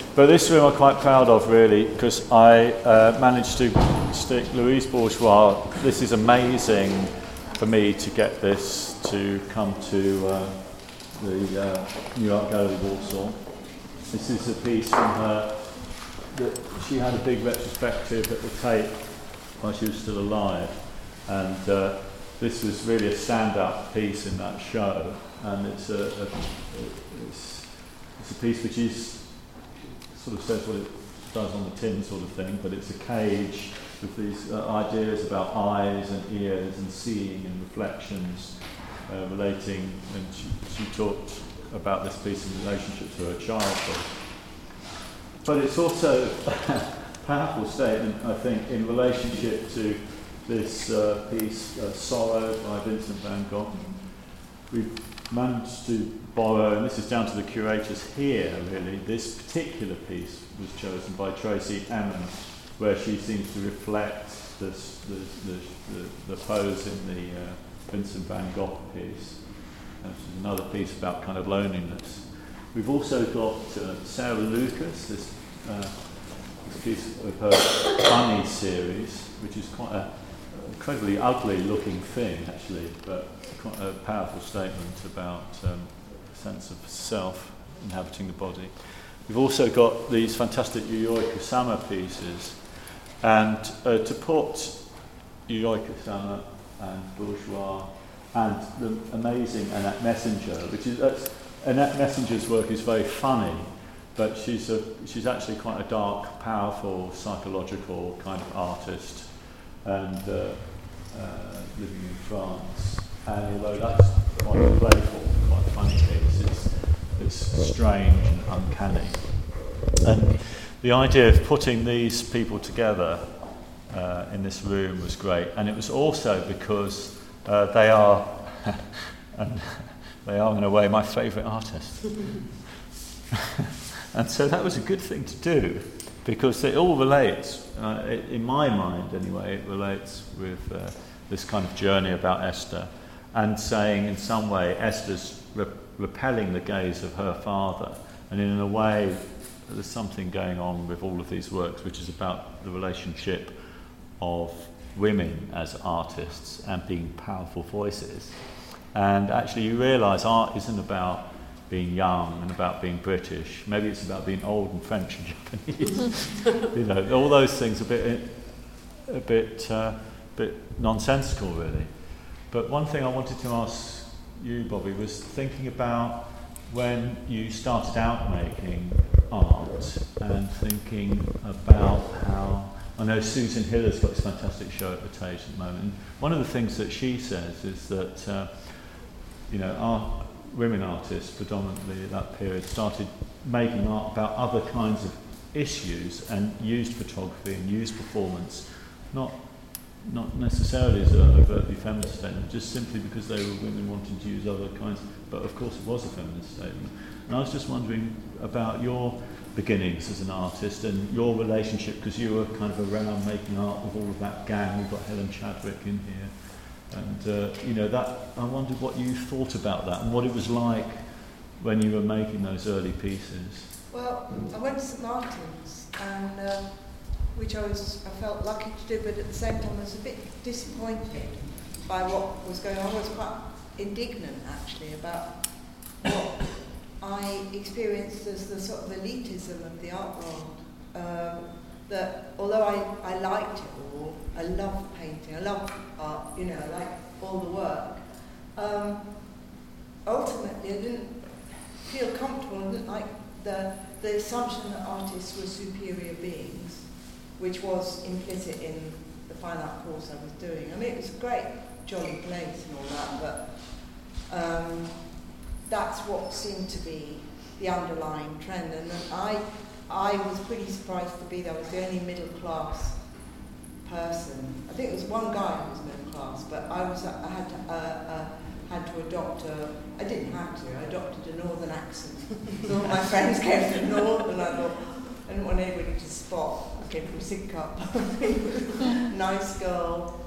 But this room I'm quite proud of, really, because I managed to stick Louise Bourgeois. This is amazing for me to get this to come to the New Art Gallery Warsaw. This is a piece from her that she had a big retrospective at the Tate while she was still alive, and this was really a stand-up piece in that show, and it's a piece which is sort of says what it does on the tin sort of thing, but it's a cage with these ideas about eyes and ears and seeing and reflections relating, and she talked about this piece in relationship to her childhood. But it's also a powerful statement, I think, in relationship to this piece, Sorrow by Vincent van Gogh. We've managed to borrow, and this is down to the curators here really, this particular piece was chosen by Tracy Emin, where she seems to reflect the pose in the Vincent van Gogh piece. This is another piece about kind of loneliness. We've also got Sarah Lucas, this piece of her Bunny series, which is quite an incredibly ugly looking thing actually, but quite a powerful statement about a sense of self inhabiting the body. We've also got these fantastic Yayoi Kusama pieces, and to put Yayoi Kusama and Bourgeois and the amazing Annette Messenger, which is Annette Messenger's work is very funny, but she's actually quite a dark, powerful, psychological kind of artist, and living in France. And although that's quite a playful, quite a funny piece, it's strange and uncanny. And the idea of putting these people together in this room was great, and it was also because they are in a way my favourite artists. And so that was a good thing to do, because it all relates, in my mind anyway, it relates with this kind of journey about Esther, and saying in some way Esther's repelling the gaze of her father, and in a way there's something going on with all of these works which is about the relationship of women as artists and being powerful voices. And actually you realise art isn't about being young and about being British. Maybe it's about being old and French and Japanese. You know, all those things a bit nonsensical, really. But one thing I wanted to ask you, Bobby, was thinking about when you started out making art and thinking about how, I know Susan Hiller's got this fantastic show at the Tate at the moment. And one of the things that she says is that, our women artists, predominantly at that period, started making art about other kinds of issues and used photography and used performance, not necessarily as an overtly feminist statement, just simply because they were women wanting to use other kinds, but of course it was a feminist statement. And I was just wondering about your beginnings as an artist and your relationship, because you were kind of around making art with all of that gang. We've got Helen Chadwick in here. And, that I wondered what you thought about that and what it was like when you were making those early pieces. Well, I went to St Martin's, and which I felt lucky to do, but at the same time I was a bit disappointed by what was going on. I was quite indignant, actually, about what I experienced as the sort of elitism of the art world. That although I liked it all, I loved painting, I loved art, I liked all the work. Ultimately, I didn't feel comfortable. I didn't like the assumption that artists were superior beings, which was implicit in the fine art course I was doing. I mean, it was a great, jolly place and all that, but that's what seemed to be the underlying trend. And I was pretty surprised to be there. I was the only middle class person. I think it was one guy who was middle class, but I had to adopt I didn't have to, I adopted a northern accent. So all my friends came from the north, and I thought, I didn't want anybody to spot. I came from Sidcup. Nice girl.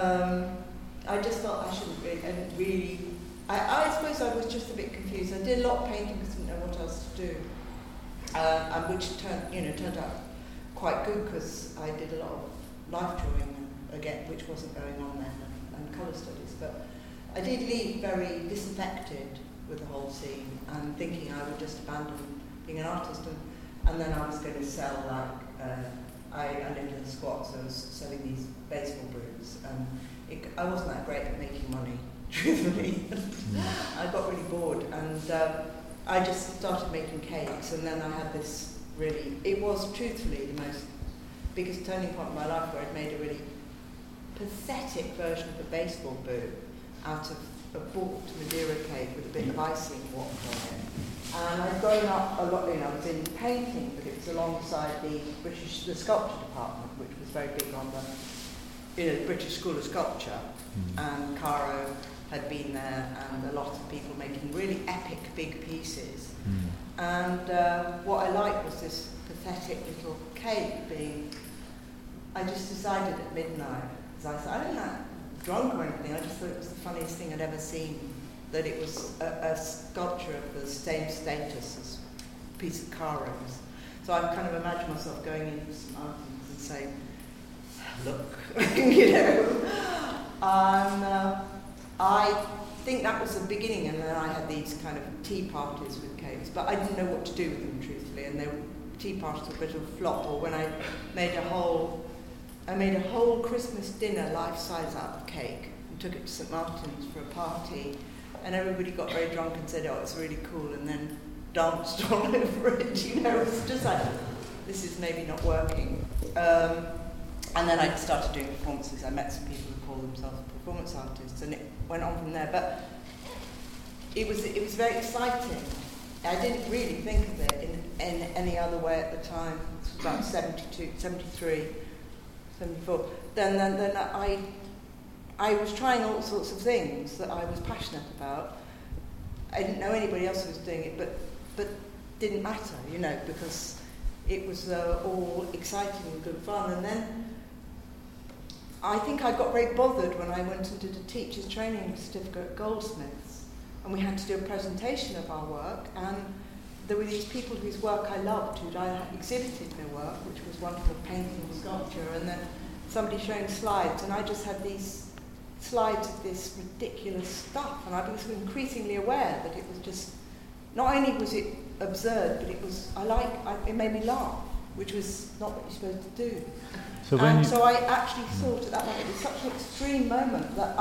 I just thought I didn't really, I suppose I was just a bit confused. I did a lot of painting because I didn't know what else to do. and which turned out quite good because I did a lot of life drawing again, which wasn't going on then, and colour studies. But I did leave very disaffected with the whole scene and thinking I would just abandon being an artist, and then I was going to sell I lived in the squat, so I was selling these baseball brooms, and I wasn't that great at making money, truthfully. I got really bored, and I just started making cakes, and then I had this it was truthfully the biggest turning point in my life, where I'd made a really pathetic version of a baseball boot out of a bought Madeira cake with a bit of icing whacked on it. And I'd grown up a lot, I was in painting, but it was alongside the sculpture department, which was very big on the British School of Sculpture, and Caro had been there, and a lot of people making really epic big pieces. And what I liked was this pathetic little cake I just decided at midnight, because I didn't know drunk or anything, I just thought it was the funniest thing I'd ever seen, that it was a sculpture of the same status as a piece of Caro's. So I kind of imagined myself going into St Martin's and saying, look, I think that was the beginning, and then I had these kind of tea parties with cakes, but I didn't know what to do with them, truthfully, and tea parties were a bit of a flop, or when I made a whole Christmas dinner life-size out of cake and took it to St Martin's for a party, and everybody got very drunk and said, oh, it's really cool, and then danced all over it, it was just like, this is maybe not working. And then I started doing performances. I met some people who call themselves performance artists, and it went on from there. But it was very exciting. I didn't really think of it in any other way at the time. It was about 72, 73, 74. Then I was trying all sorts of things that I was passionate about. I didn't know anybody else who was doing it, but didn't matter, because it was all exciting and good fun. And then I think I got very bothered when I went and did a teacher's training certificate at Goldsmiths, and we had to do a presentation of our work, and there were these people whose work I loved, who'd exhibited their work, which was wonderful painting and sculpture, and then somebody showing slides, and I just had these slides of this ridiculous stuff, and I was increasingly aware that it was just, not only was it absurd, but it was, it made me laugh, which was not what you're supposed to do. So I actually thought at that moment, it was such an extreme moment that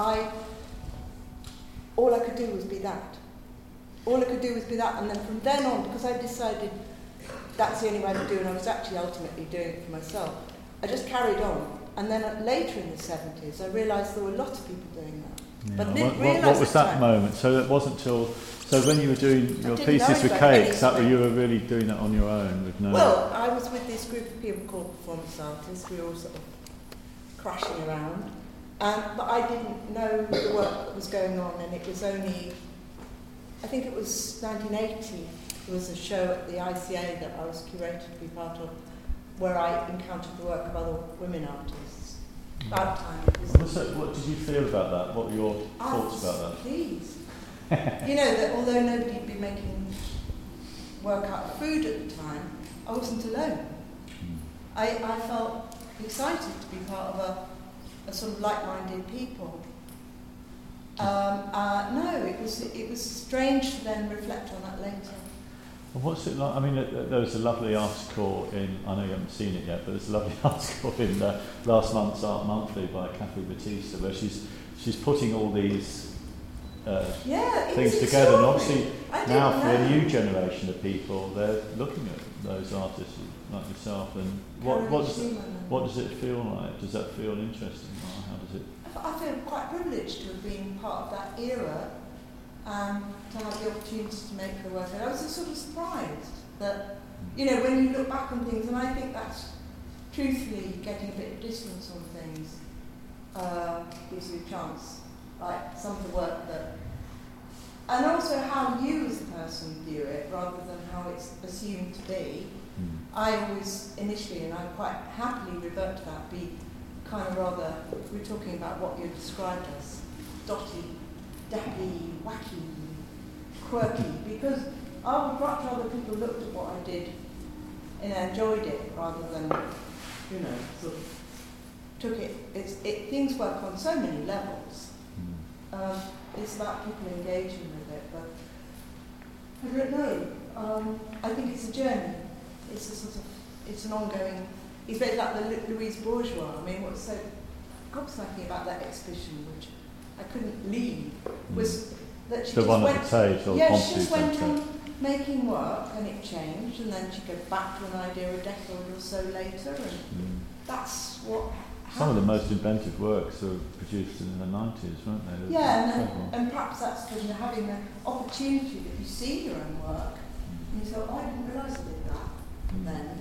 all I could do was be that. All I could do was be that, and then from then on, because I decided that's the only way to do it, and I was actually ultimately doing it for myself, I just carried on. And then later in the 70s, I realised there were lots of people doing that. Yeah. But didn't what was that moment? So it wasn't till... So when you were doing your pieces with cakes, you were really doing that on your own? With no... Well, I was with this group of people called performance artists. We were all sort of crashing around. But I didn't know the work that was going on, and it was only... I think it was 1980. There was a show at the ICA that I was curated to be part of, where I encountered the work of other women artists. About time. What did you feel about that? What were your thoughts about that? Pleased. That although nobody had been making work out of food at the time, I wasn't alone. I felt excited to be part of a sort of like-minded people. No, it was strange to then reflect on that later. What's it like? I mean, there was a lovely article I know you haven't seen it yet, but there's a lovely article in last month's Art Monthly by Kathy Batista, where she's putting all these things together, and obviously now for a new generation of people, they're looking at those artists like yourself, and what does it feel like? Does that feel interesting, or how does it? I feel quite privileged to have been part of that era, to have the opportunity to make her work. And I was just sort of surprised that, when you look back on things, and I think that's truthfully getting a bit of distance on things, gives you a chance. Like some of the work that, and also how you as a person view it rather than how it's assumed to be. I always initially, and I quite happily revert to that, be kind of rather, we're talking about what you described as dotty, dappy, wacky, quirky, because I would much rather people looked at what I did and I enjoyed it rather than, you know, sort of took it. Things work on so many levels. It's about people engaging with it, but I don't know. I think it's a journey. It's a sort of, it's an ongoing. It's very like the Louise Bourgeois. I mean, what's so gobsmacking about that exhibition, which I couldn't leave, was that she the just one went. at the Tage, or Yeah, she just went Centre. on making work, and it changed, and then she'd go back to an idea a decade or so later, and that's what. Some of the most inventive works were produced in the 90s, weren't they? Yeah, and perhaps that's when you're having the opportunity that you see your own work, and you say, oh, I didn't realise I did that then.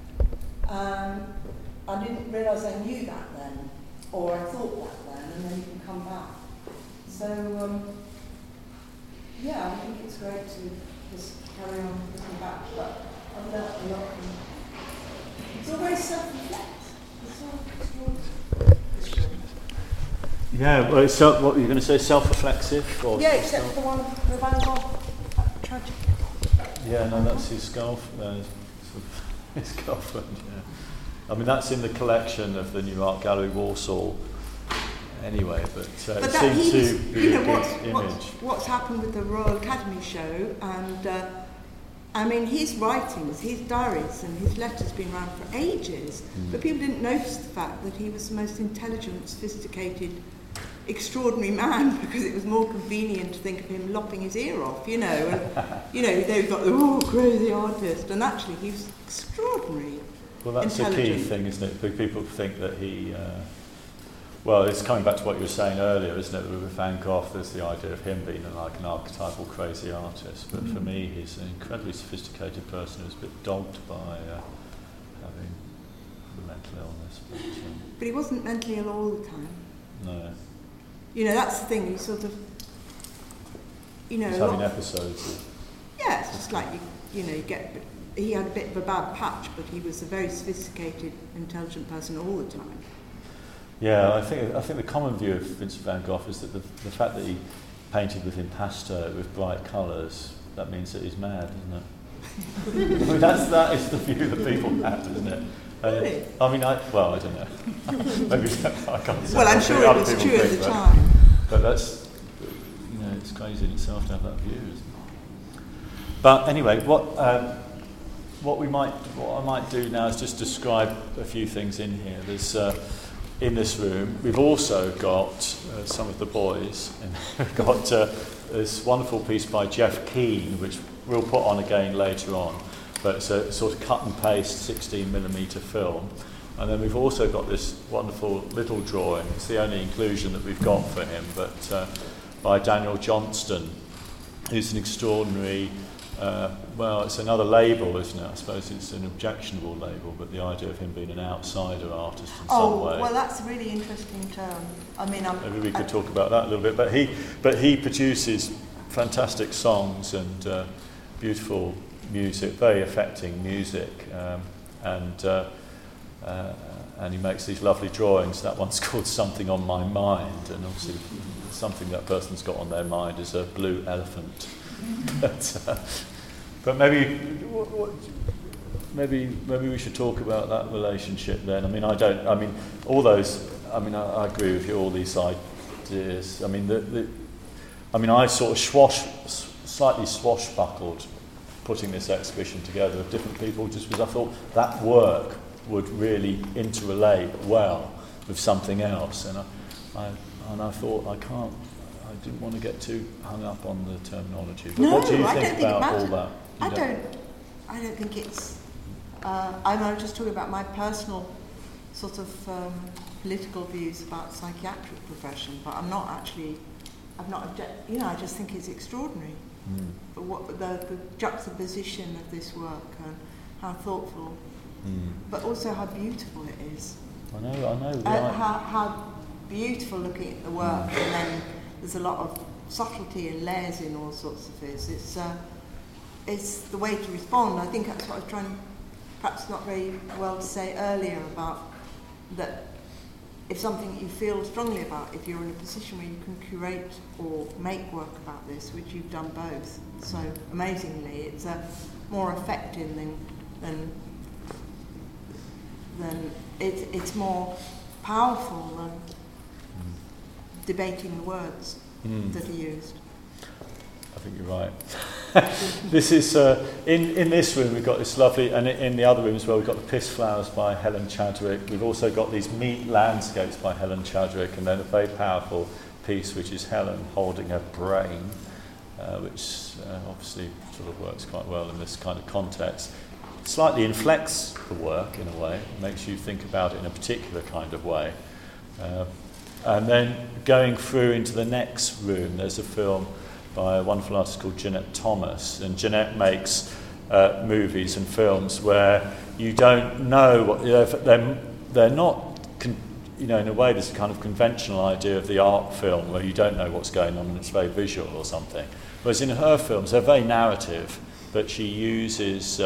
I didn't realise I knew that then, or I thought that then, and then you can come back. So, yeah, I think it's great to just carry on looking back, but I've learnt a lot. It's always self-reflect. It's all extraordinary. Yeah, well, it's what were you going to say, self-reflexive? Or yeah, except for the one, the Van Gogh, tragic. Yeah, no, that's his his girlfriend, yeah. I mean, that's in the collection of the New Art Gallery, Walsall, anyway, but it seemed to be a good image. What's happened with the Royal Academy show, and I mean, his writings, his diaries and his letters been around for ages, but people didn't notice the fact that he was the most intelligent, sophisticated, extraordinary man, because it was more convenient to think of him lopping his ear off, you know, and, you know, they've got the crazy artist, and actually he was extraordinary. Well, that's a key thing, isn't it? People think that he... well, it's coming back to what you were saying earlier, isn't it? With Van Gogh, there's the idea of him being like an archetypal crazy artist. But for me, he's an incredibly sophisticated person who's a bit dogged by having the mental illness. But he wasn't mentally ill all the time. No. You know, that's the thing, he sort of... You know, he's having episodes of... Yeah, it's just like, you know, you get... He had a bit of a bad patch, but he was a very sophisticated, intelligent person all the time. Yeah, I think the common view of Vincent van Gogh is that the fact that he painted with impasto, with bright colours, that means that he's mad, isn't it? I mean, that is the view that people have, isn't it? Really? I mean, I don't know. Maybe I can't say. Well, I'm sure it was true at the time. But that's, you know, it's crazy in itself to have that view, isn't it? But anyway, what I might do now is just describe a few things in here. There's in this room, we've also got some of the boys, and we've got this wonderful piece by Jeff Keane, which we'll put on again later on, but it's a sort of cut and paste 16mm film. And then we've also got this wonderful little drawing, it's the only inclusion that we've got for him, but by Daniel Johnston, who's an extraordinary, well, it's another label, isn't it? I suppose it's an objectionable label, but the idea of him being an outsider artist in some way. Oh, well, that's a really interesting term. I mean, maybe we could talk about that a little bit. But he produces fantastic songs and beautiful music, very affecting music, and he makes these lovely drawings. That one's called Something on My Mind, and obviously something that person's got on their mind is a blue elephant. But maybe we should talk about that relationship then. I mean, all those. I mean, I agree with you. All these ideas. I mean, I sort of slightly swashbuckled putting this exhibition together of different people, just because I thought that work would really interrelate well with something else, and I thought I didn't want to get too hung up on the terminology. But what do you think about all that? I don't think it's... I'm just talking about my personal sort of political views about the psychiatric profession, but I'm not actually... I just think it's extraordinary. What the juxtaposition of this work and how thoughtful, but also how beautiful it is. I know. How beautiful looking at the work, and then there's a lot of subtlety and layers in all sorts of this. It's the way to respond. I think that's what I was trying, perhaps not very well to say earlier, about that if something you feel strongly about, if you're in a position where you can curate or make work about this, which you've done both, so amazingly, it's more affecting than it's more powerful than debating the words that are used. I think you're right. This is in this room we've got this lovely, and in the other room as well we've got the Piss Flowers by Helen Chadwick. We've also got these Meat Landscapes by Helen Chadwick, and then a very powerful piece which is Helen holding her brain, which obviously sort of works quite well in this kind of context. Slightly inflects the work in a way, makes you think about it in a particular kind of way. And then going through into the next room, there's a film by a wonderful artist called Jeanette Thomas, and Jeanette makes movies and films where you don't know what, they're not, in a way there's a kind of conventional idea of the art film where you don't know what's going on and it's very visual or something. Whereas in her films, they're very narrative, but she uses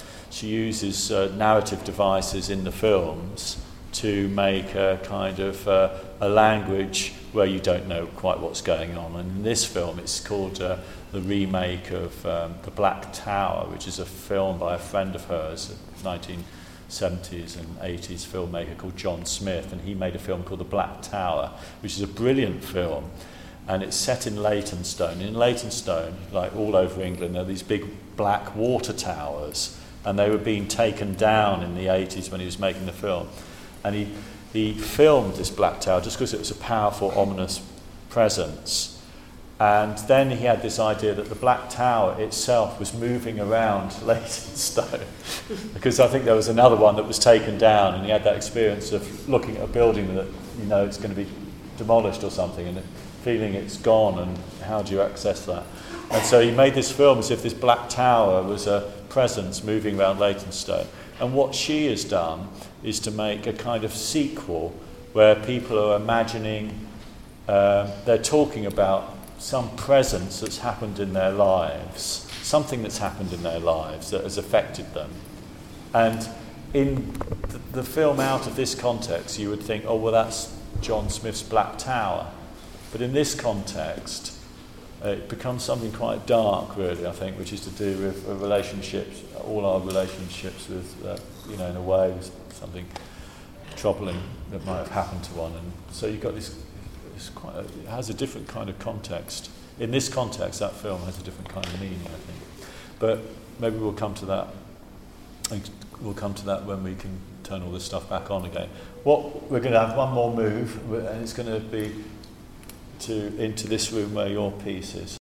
narrative devices in the films to make a kind of a language where you don't know quite what's going on. And in this film, it's called the remake of The Black Tower, which is a film by a friend of hers, a 1970s and 80s filmmaker called John Smith, and he made a film called The Black Tower, which is a brilliant film, and it's set in Leytonstone. In Leytonstone, like all over England, there are these big black water towers, and they were being taken down in the 80s when he was making the film. And he filmed this black tower just because it was a powerful, ominous presence. And then he had this idea that the black tower itself was moving around Leytonstone, because I think there was another one that was taken down, and he had that experience of looking at a building that, it's going to be demolished or something, and feeling it's gone, and how do you access that? And so he made this film as if this black tower was a presence moving around Leytonstone. And what she has done is to make a kind of sequel where people are imagining, they're talking about some presence that's happened in their lives, something that's happened in their lives that has affected them. And in the film out of this context, you would think, oh, well, that's John Smith's Black Tower. But in this context, it becomes something quite dark, really, I think, which is to do with relationships, all our relationships with, in a way, with something troubling that might have happened to one. And so you've got this it has a different kind of context. In this context, that film has a different kind of meaning, I think. But maybe we'll come to that. We'll come to that when we can turn all this stuff back on again. We're going to have one more move, and it's going to be into this room where your piece is.